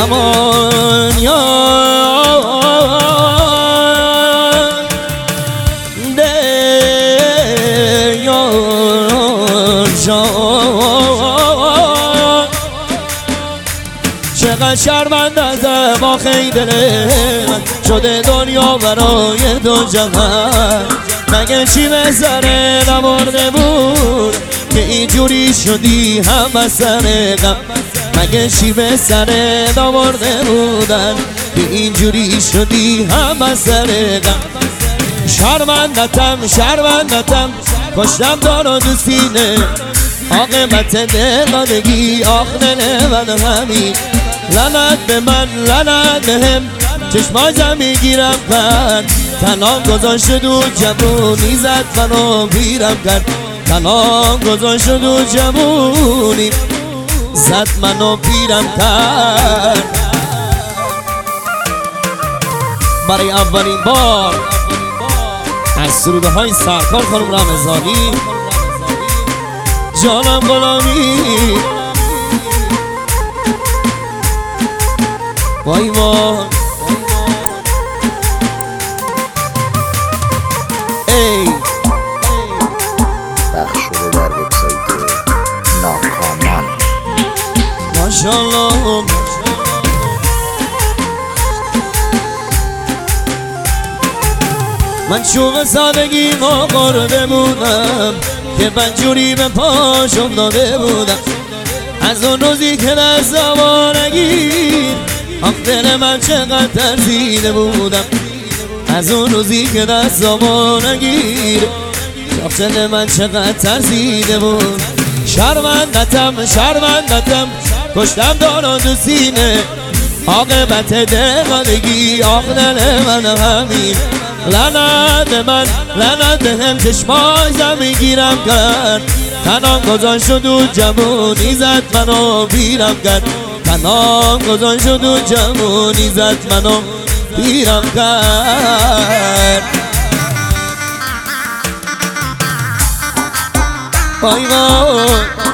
امان یا چقدر شرمنده با خیلی من شده دنیا برای دو جهان. مگه چی به سر نمرده بود که اینجوری شدی همه سر غم؟ مگه چی به سر نمرده بودن که اینجوری شدی همه سر غم؟ شرمندتم کشتم دارو دو سینه عاقبت دلانگی آخ دل من همین. لعنت به من لعنت بهم چشمازم میگیرم کرد تنها گذاشت و جوونی زد منو پیرم کرد. تنها گذاشت و جوونی زد منو پیرم کرد. برای اولین بار از سروده های سرکار خانم رمضانی جانم غلامی وای وای ای پخش شده در وبسایت ناکامان. ماشاءالله من شوق سادگی ما قرده بودم که بنجوری به پاش افتاده بودم. از اون روزی که در زمانگی آخ دل من چقدر ترسیده بودم. از اون روزی که در زمانگی آخ دل من چقدر ترسیده بود. شرمندتم کشتم دارو دو سینه عاقبت دلانگی آخ دل من همین. لعنت بهم چشمازم میگیرم کرد تنها گذاشت و جوونی زد منو پیرم کرد. تنها گذاشت و جوونی زد منو پیرم کرد. وای وای